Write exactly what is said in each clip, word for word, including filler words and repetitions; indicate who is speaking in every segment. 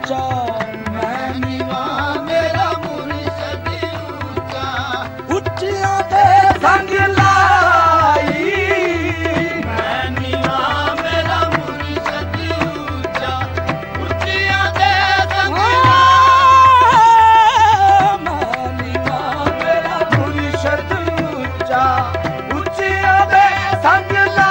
Speaker 1: ਉੱਚਾ ਮੈਂ ਨੀਵਾ ਮੇਰਾ ਮੁਰਸ਼ਦ ਉੱਚਾ ਉੱਚਿਆਂ ਦੇ ਸੰਗ ਲਾਈ ਮੈਂ ਨੀਵਾ ਮੇਰਾ ਮੁਰਸ਼ਦ ਉੱਚਾ ਉੱਚਿਆਂ ਦੇ ਸੰਗ ਲਾਈ ਮੈਂ ਨੀਵਾ ਮੇਰਾ ਮੁਰਸ਼ਦ ਉੱਚਾ ਉੱਚਿਆਂ ਦੇ ਸੰਗ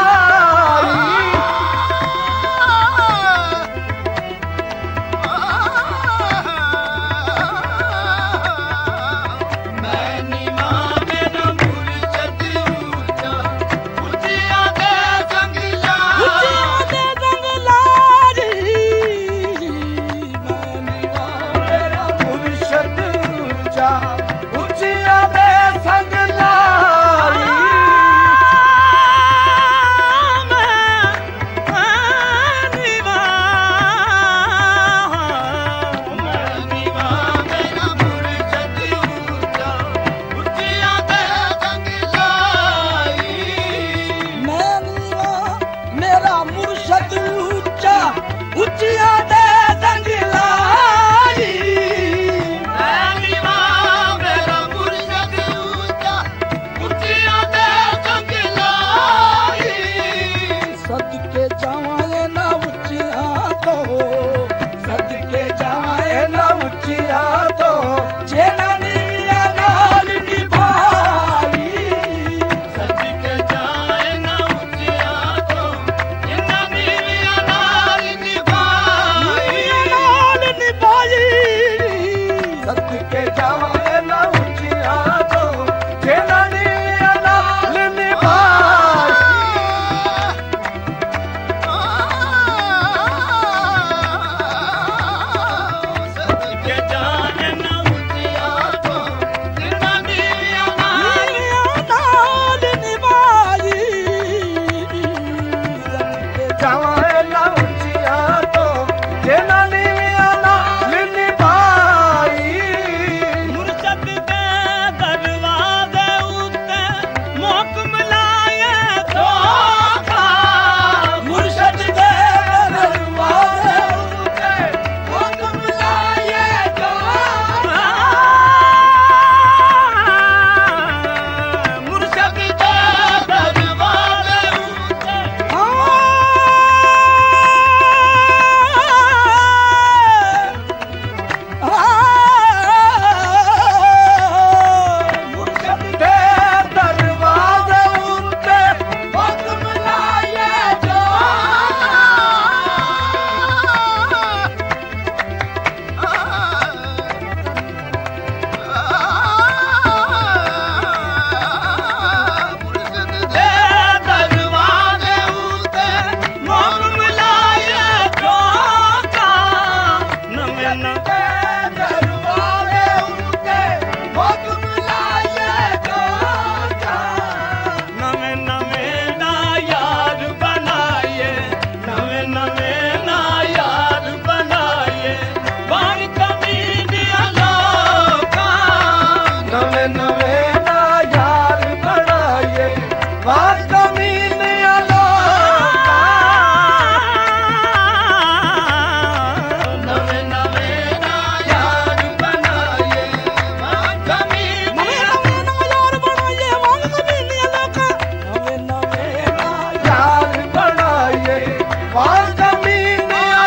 Speaker 1: ਉੱਚਿਆਂ ਦੇ ਸੰਗ ਲਾਈ ਮੈਂ ਨੀਵਾ ਮੇਰਾ ਮੁਰਸ਼ਦ ਉੱਚਾ ਉੱਚਿਆਂ ਦੇ ਸੰਗ ਲਾਈ ਸਦਕੇ ਜਾਵਾਂ ਇਹਨਾਂ ਉੱਚਿਆਂ ਤੋਂ ਸਦਕੇ ਜਾਵਾਂ ਇਹਨਾਂ ਉੱਚਿਆਂ ਤੋਂ ਜਿਹਨਾਂ ਨੀਵਿਆਂ ਨਾਲ ਨਿਭਾਈ ਸਦਕੇ ਜਾਵਾਂ ਇਹਨਾਂ ਉੱਚਿਆਂ ਤੋਂ ਜਿਹਨਾਂ ਨੀਵਿਆਂ ਨਾਲ ਸਦਕੇ ਜਾਵਾਂ ਇਹਨਾਂ ਉੱਚਿਆਂ ਤੋਂ ਜਿਹਨਾਂ ਨੀਵਿਆਂ ਨਾਲ ਨਿਭਾਈ ਸਦਕੇ ਜਾਵਾਂ ਇਹਨਾਂ ਉੱਚਿਆਂ ਤੋਂ ਜਿਹਨਾਂ ਨੀਵਿਆਂ ਨਾਲ ਨਿਭਾਈ ਸਦਕੇ ਜਾਵਾਂ ਇਹਨਾਂ ਉੱਚਿਆਂ ਤੋਂ ਜਿਹਨਾਂ ਨੀਵਿਆਂ ਨਾਲ ਨਿਭਾਈ ਮੁਰਸ਼ਦ ਦੇ ਦਰਵਾਜ਼ੇ ਉੱਤੇ ਮੁਹਕਮ ਲਾਏ ਧੋਖਾ ਮੁਰਸ਼ਦ ਦੇ ਦਰਵਾਜ਼ੇ ਉੱਤੇ ਮੁਹਕਮ ਲਾਏ ਧੋਖਾ ਮੁਰਸ਼ਦ ਦੇ ਦਰਵਾਜ਼ੇ ਉੱਤੇ ਮੁਰਸ਼ਦ ਦੇ ਦਰਵਾਜ਼ੇ ਉੱਤੇ ਹੁਕਮ ਲਾਏ ਜੋ ਮੁਰਸ਼ਦ ਦੇ ਦਰਵਾਜ਼ੇ ਉੱਤੇ ਹੁਕਮ ਲਾਏ ਜੋ ਨਵੇਂ ਨਵੇਂ ਦਰਵਾਜ਼ੇ ਉੱਤੇ ਹੁਕਮ ਲਾਏ ਜੋ ਨਵੇਂ ਨਵੇਂ ਨਾ ਯਾਰ ਬਣਾਏ ਨਵੇਂ ਨਵੇਂ ਨਾ ਯਾਰ ਬਣਾਏ ਵਾਰ ਕਮੀਨੀਆਂ ਲੋਕਾਂ ਨਵੇਂ ਨਵੇਂ ਨਾ ਯਾਰ ਬਣਾਏ ਵਾਰ ਕਮੀਨੀਆਂ ਲੋਕਾਂ ਨਵੇਂ ਨਵੇਂ ਨਾ ਯਾਰ ਬਣਾਏ ਵਾਰ ਕਮੀਨੀਆਂ ਯਾਰ ਬਣਾਏ ਵਾਰ ਕਮੀਨੀਆਂ ਲੋਕਾਂ ਨਵੇਂ ਨਵੇਂ ਨਾ ਯਾਰ ਬਣਾਏ ਵਾਰ ਕਮੀਨੀਆਂ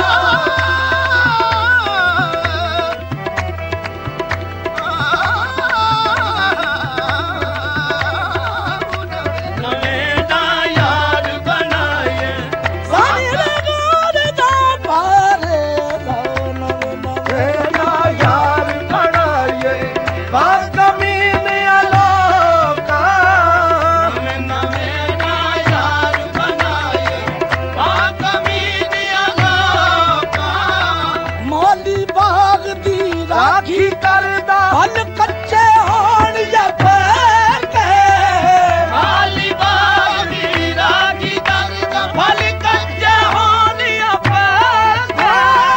Speaker 1: ਨਵੇਂ ਨਾ ਯਾਰ ਬਣਾਏ ਸਾਰੇ ਗਾਰ ਦਾ ਪਾਰੇ ਨਵੇਂ ਨਵੇਂ ਨਾ ਯਾਰ ਬਣਾਏ ਵਾਰ ਕਮੀਨੀਆਂ ਲੋਕਾਂ ਨਵੇਂ ਨਵੇਂ ਨਾ ਯਾਰ ਬਣਾਏ ਵਾਰ ਕਮੀਨੀਆਂ ਲੋਕਾਂ ਮੌਲੀ ਬਾਗ ਦੀ ਰਾਖੀ ਕਰਦਾ ਫਲ ਕੱਚੇ ਹੋਣ ਜਾਂ ਪੱਕੇ ਮਾਲੀ ਬਾਗ ਦੀ ਰਾਖੀ ਕਰਦਾ ਫਲ ਕੱਚੇ ਹੋਣ ਜਾਂ ਪੱਕੇ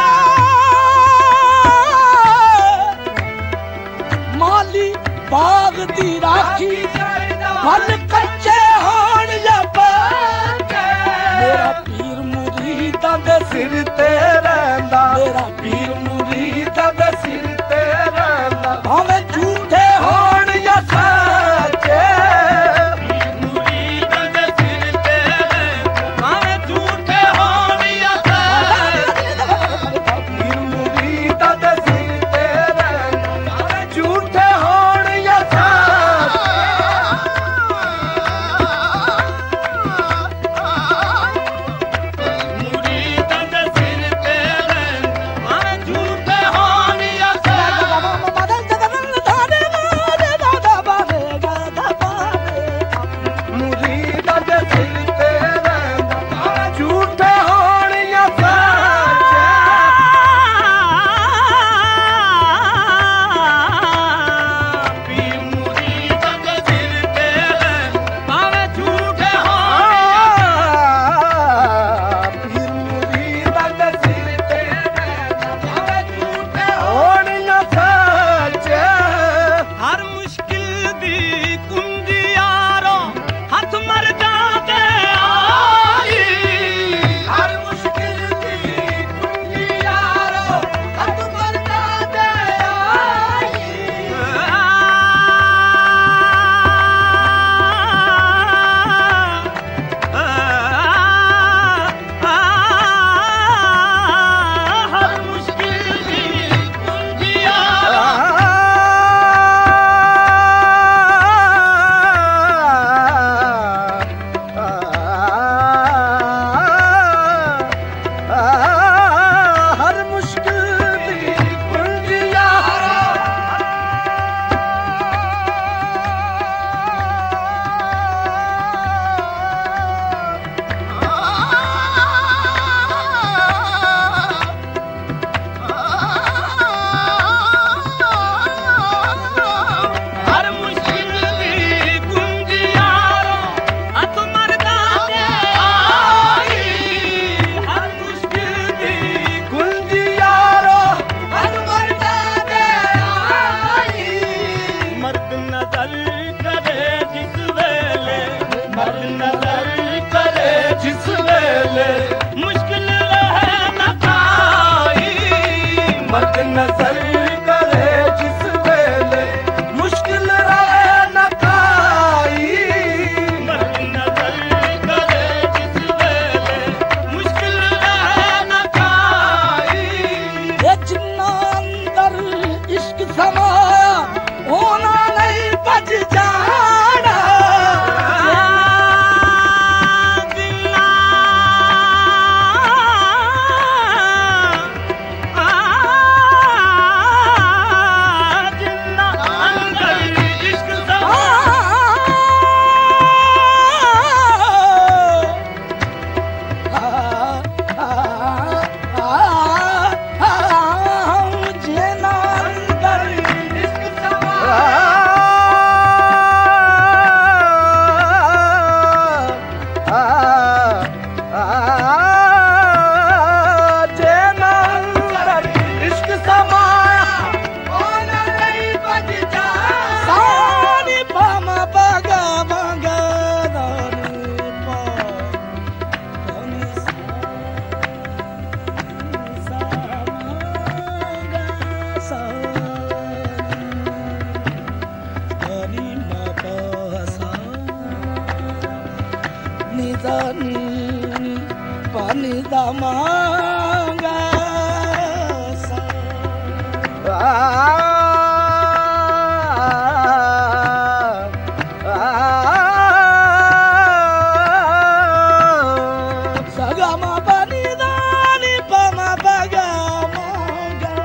Speaker 1: ਮਾਲੀ ਬਾਗ ਦੀ ਰਾਖੀ ਫਲ ਕੱਚੇ ਹੋਣ ਜਾਂ ਪੱਕੇ ਮੇਰਾ ਪੀਰ ਮੁਰੀਦਾਂ ਦੇ ਸਿਰ ਤੇ ਰਹਿੰਦਾ मेरा पीर मुरीद दे सिर ते रहंदा भाਵੇਂ झूठे होण या सच्चे पीर मुरीद दे सिर ते रहंदा भाਵੇਂ झूठे होण या सच्चे पीर मुरीद दे सिर ते रहंदा भाਵੇਂ झूठे होण या नजर करे जिस वेले मुश्किल रहे न काई मर्द नजर करे जिस वेले मुश्किल रहे न काई ये जिन्ना अंदर इश्क समाया होना नहीं बच जाना पानी दा मांगा सा सगा मा पानी दानी पमा बगा मांगा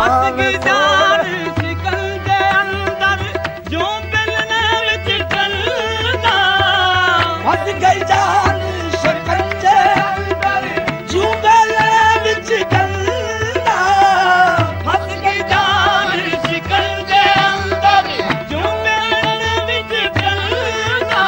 Speaker 1: भावे जान शिकल दे अंदर जो मिलने विच चलना फस गई जान शिकंजे अंदर जो मिलने विच चलना फस गई जान शिकंजे अंदर जो मिलने विच चलना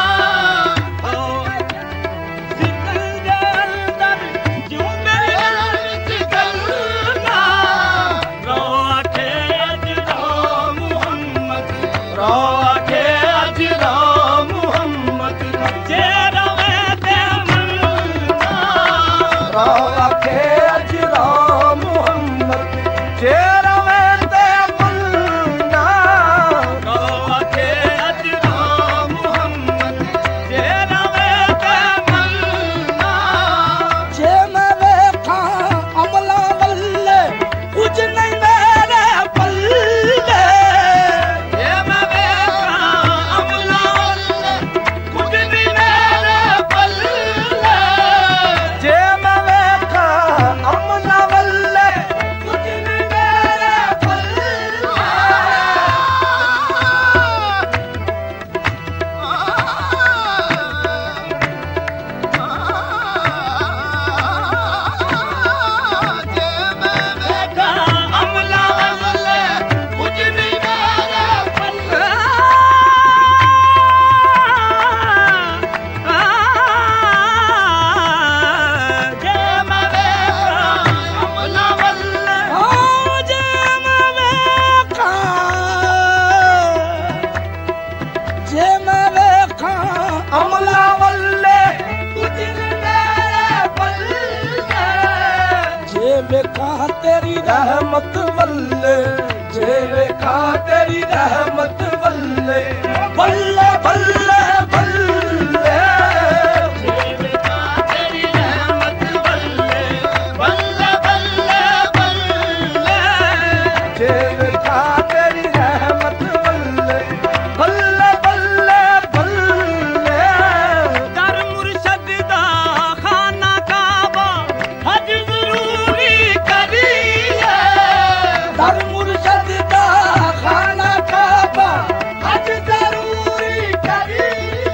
Speaker 1: शिकंजे अंदर जो मिलने विच चलना रो आखे अजरा मुहम्मद रो आखे अजरा मुहम्मद जे रवे ते मन्ना रो आखे अजरा मुहम्मद जे रवे ते मन्ना रो आखे अजरा मुहम्मद जे रवे ते मन्ना जे मैं वेखा अमला वल्ले कुछ नहीं मेरे पल्ले जे मैं वेखा अमला वल्ले कुछ नहीं मेरे पल्ले जे मैं वेखा अमला वल्ले कुछ नहीं मेरे पल्ले देखा अमला वल्ले कुछ नहीं मेरे पल्ले जे मैं देखा अमला वल्ले हाँ जे मैं देखा जे मैं देखा अमला वल्ले कुछ नहीं मेरे पल्ले जे वेखा तेरी रहमत वल्ले जे वेखा तेरी रहमत वल्ले बल्ले बल्ले बल्ले जे वेखा तेरी रहमत वल्ले बल्ले बल्ले बल्ले जे वेखा तेरी रहमत वल्ले बल्ले बल्ले बल्ले दर मुर्शद दा खाना काबा हज जरूरी करिए दर मुर्शद दा खाना काबा हज जरूरी करिए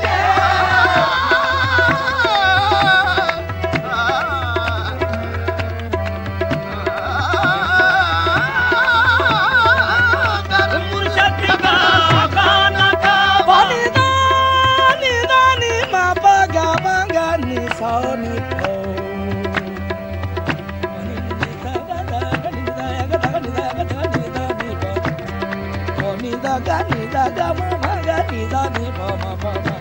Speaker 1: दर मुर्शद दा खाना काबा निदानी दानी मा बगा बगा नि सानी को ni da ga ni da ga ma ma ga ni da ni ma ma ma ma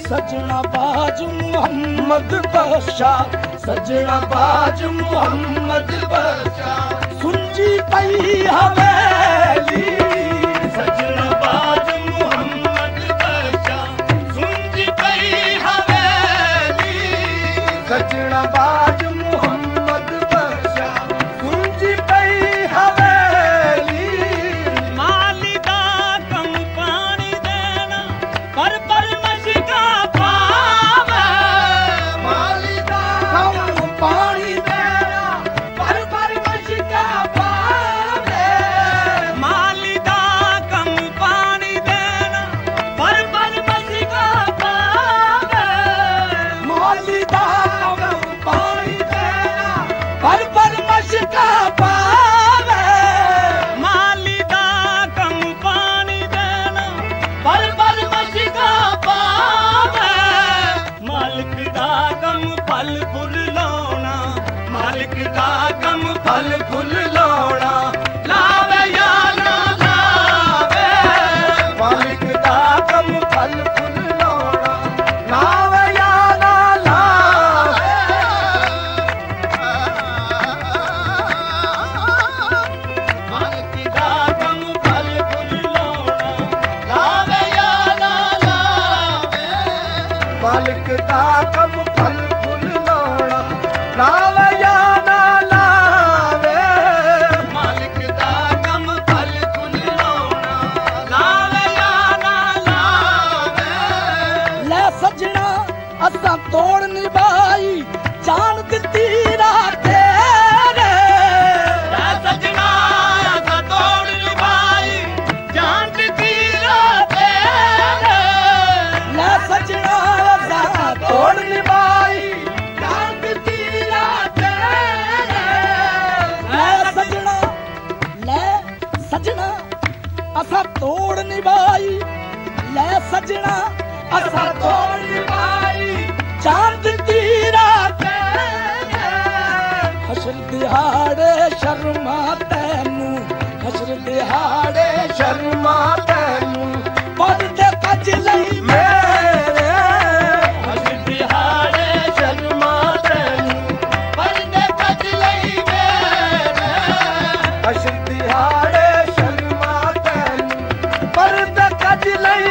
Speaker 1: सजना बाज मुहम्मद बादशाह सजना बाज मुहम्मद बादशाह सुनजी पई हवेली सजना बाज मुहम्मद बादशाह सुनजी पई हवेली सजना बाज मुहम्मद बादशाह सुनजी पई हवेली
Speaker 2: माली दा कम पानी देना पर पर मशका पावे
Speaker 1: माली दा कम पानी देना पर पर मशका पावे
Speaker 2: माली दा कम पानी देना पर पर मशका पावे
Speaker 1: माली दा कम पानी देना पर पर मशका पावे
Speaker 2: माली दा कम पानी देना पर पर मशका पावे मालिक दा कम फल फुल लाउना मालिक दा कम
Speaker 1: फल फुल लाउना लावे या ना लावे मालिक दा कम फल फुल लाउना लावे या ना लावे
Speaker 2: मालिक दा कम फल फुल लाउना लावे या ना लावे
Speaker 1: मालिक दा कम फल फुल लाउना लावे या ना लावे
Speaker 2: मालिक दा कम फल फुल लाउना लावे या ना लावे
Speaker 1: ले सजना असां तोड़ निभाई जान दित्ती रात तेरे
Speaker 2: ਲੈ ਸਜਣਾ ਅਸਾਂ ਤੋੜ ਨਿਭਾਈ ਜਾਨ ਦਿੱਤੀ ਰਾਤ ਤੇਰੇ
Speaker 1: ਲੈ ਸਜਣਾ ਅਸਾਂ ਤੋੜ ਨਿਭਾਈ ਜਾਨ ਦਿੱਤੀ ਰਾਤ ਤੇਰੇ ਲੈ ਸਜਣਾ ਲੈ ਸਜਣਾ ਅਸਾਂ ਤੋੜ ਨਿਭਾਈ ਲੈ ਸਜਣਾ ਅਸਾਂ ਤੋੜ ਨਿਭਾਈ ਜਾਨ ਦਿੱਤੀ ਰਾਤ ਤੇਰੇ ਹਸ਼ਰ ਦਿਹਾੜੇ ਸ਼ਰਮਾ ਤੈਨੂੰ ਹਸ਼ਰ ਦਿਹਾੜੇ ਸ਼ਰਮਾ ਤੈਨੂੰ ਪਰਦੇ ਕੱਜ ਲਈ ਮੇਰੇ
Speaker 2: ਹਸ਼ਰ ਦਿਹਾੜੇ
Speaker 1: ਸ਼ਰਮਾ ਤੈਨੂੰ
Speaker 2: ਪਰਦੇ ਕੱਜ ਲਈ ਮੇਰੇ
Speaker 1: ਹਸ਼ਰ ਦਿਹਾੜੇ ਸ਼ਰਮਾ ਤੈਨੂੰ ਪਰਦੇ ਕੱਜ ਲਈ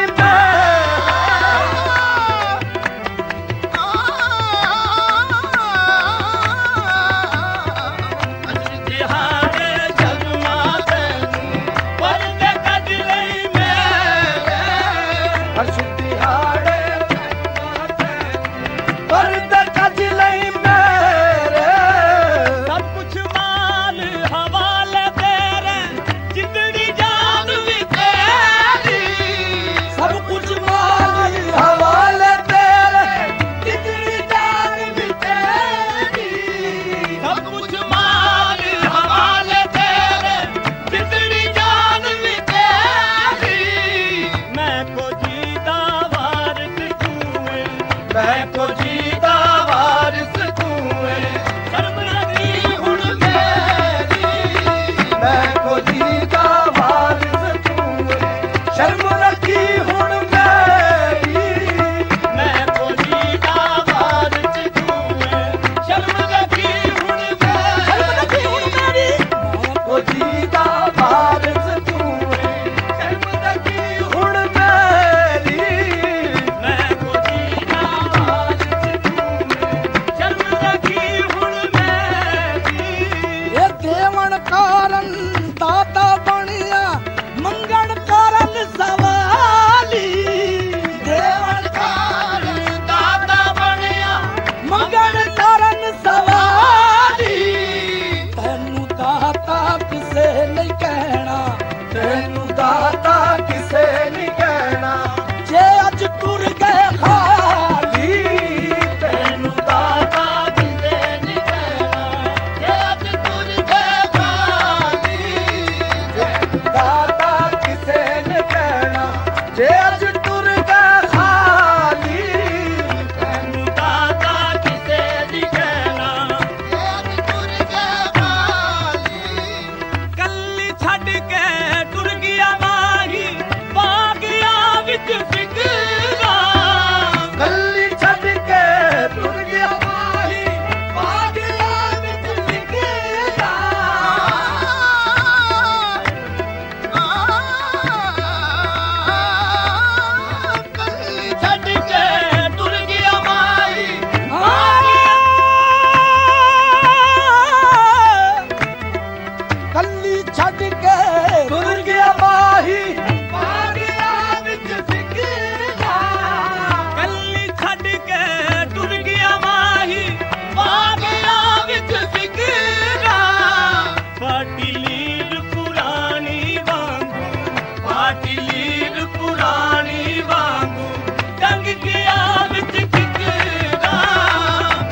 Speaker 2: ਹਸ਼ਰ ਦਿਹਾੜੇ ਸ਼ਰਮਾ ਤੈਨੂੰ ਪਰਦੇ ਕੱਜ ਲਈ ਮੇਰੇ
Speaker 1: ਹਸ਼ਰ ਦਿਹਾੜੇ ਸ਼ਰਮਾ ਤੈਨੂੰ ਪਰਦੇ ਕੱਜ ਲਈ ਮੇਰੇ
Speaker 2: ਸਭ ਕੁਛ ਮਾਲ ਹਵਾਲੇ ਤੇਰੇ ਜਿੰਦੜੀ ਜਾਨ ਵੀ ਤੇਰੀ
Speaker 1: सब कुछ माल हवाले तेरे कितनी जान भी तेरी
Speaker 2: ਸਭ ਕੁਛ ਮਾਲ ਹਵਾਲੇ ਤੇਰੇ ਜਿੰਦੜੀ ਜਾਨ ਵੀ ਤੇਰੀ ਮੈਂ ਕੋ ਜੀਦਾ ਵਾਰਿਸ ਤੂੰ ਏ
Speaker 1: मैं को जीता वारिस तू है
Speaker 2: ਸਰਬਰਾਦੀ ਹੁਣ ਮੇਰੀ
Speaker 1: मैं को जीता वारिस तू है शर्म रखी हुण मेरी
Speaker 2: ਮੈਂ ਕੋ ਜੀਦਾ ਵਾਰਿਸ ਤੂੰ ਏ ਸ਼ਰਮ ਰੱਖੀ ਹੁਣ ਮੇਰੀ
Speaker 1: मैं को जीता वारिस तू है शर्म रखी हुण मेरी
Speaker 2: ਮੈਂ ਕੋ ਜੀਦਾ ਵਾਰਿਸ ਤੂੰ ਏ ਸ਼ਰਮ ਰੱਖੀ ਹੁਣ ਮੇਰੀ
Speaker 1: ਇਹ ਦੇਵਨ ਕਾਰਨ ਦਾਤਾ ਬਣਿਆ ਮੰਗਣ ਕਾਰਨ ਸਵਾਲੀ ਦੇਵਨ ਕਾਰਨ
Speaker 2: ਦਾਤਾ ਬਣਿਆ
Speaker 1: ਮੰਗਣ ਕਾਰਨ ਸਵਾਲੀ ਤੈਨੂੰ ਦਾਤਾ ਕਿਸੇ ਨਹੀਂ ਕਹਿਣਾ ਤੈਨੂੰ ਦਾਤਾ ਕਿਸੇ ਨਹੀਂ ਕਹਿਣਾ ਜੇ ਅੱਜ ਤੁਰ ਗਏ ਖਾਲੀ ਤੈਨੂੰ ਦਾਤਾ
Speaker 2: ਕਿਸੇ ਨਹੀਂ ਕਹਿਣਾ ਜੇ ਅੱਜ ਤੁਰ ਗਏ ਖਾਲੀ
Speaker 1: ਦਾਤਾ ਕਿਸੇ ਨੇ ਕਹਿਣਾ ਜੇ ਅੱਜ ਟੁਰ ਗਏ ਖਾਲੀ
Speaker 2: ਤੈਨੂੰ ਦਾਤਾ ਕਿਸੇ ਦੀ ਕਹਿਣਾ ਜੇ ਅੱਜ ਤੁਰ ਗਏ ਖਾਲੀ ਕੱਲੀ ਛੱਡ ਕੇ ਟੁਰ ਗਿਆ ਮਾਹੀ ਪਾ ਗਿਆ ਵਿੱਚ ਫਿਕਰਾਂ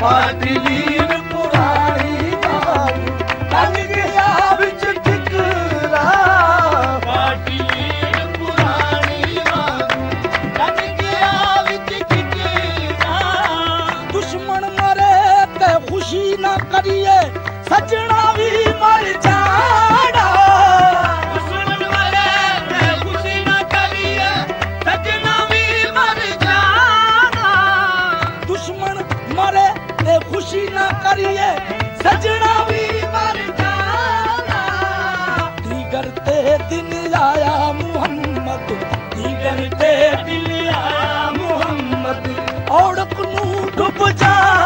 Speaker 1: ਸਾਡੀ ਲੀਨ ਪੁਰਾਣੀ ਵਾਂਗ ਲੰਘ ਗਿਆ ਵਿੱਚ ਠਿਕਰਾ
Speaker 2: ਸਾਡੀ ਲੀਨ ਪੁਰਾਣੀ ਵਾਂਗ ਲੰਘ ਗਿਆ ਵਿੱਚ ਠਿਕਰਾ
Speaker 1: ਦੁਸ਼ਮਣ ਮਰੇ ਤੇ ਖੁਸ਼ੀ ਨਾ ਕਰੀਏ ਸੱਜਣਾ ਵੀ ਮਰ ਜਾਣਾ
Speaker 2: ਦੁਸ਼ਮਣ ਮਰੇ ਤੇ ਖੁਸ਼ੀ ਨਾ ਕਰੀਏ ਸੱਜਣਾ ਵੀ ਮਰ ਜਾਣਾ
Speaker 1: ਦੁਸ਼ਮਣ ਮਰੇ ਤੇ ਖੁਸ਼ੀ ਨਾ ਕਰੀਏ ਸੱਜਣਾ ਵੀ ਮਰ ਜਾਣਾ ਦੀਗਰ ਤੇ ਦਿਨ ਆਇਆ ਮੁਹੰਮਦ ਦੀਗਰ ਤੇ ਦਿਨ ਆਇਆ ਮੁਹੰਮਦ ਔੜਕ ਨੂੰ ਡੁੱਬ ਜਾ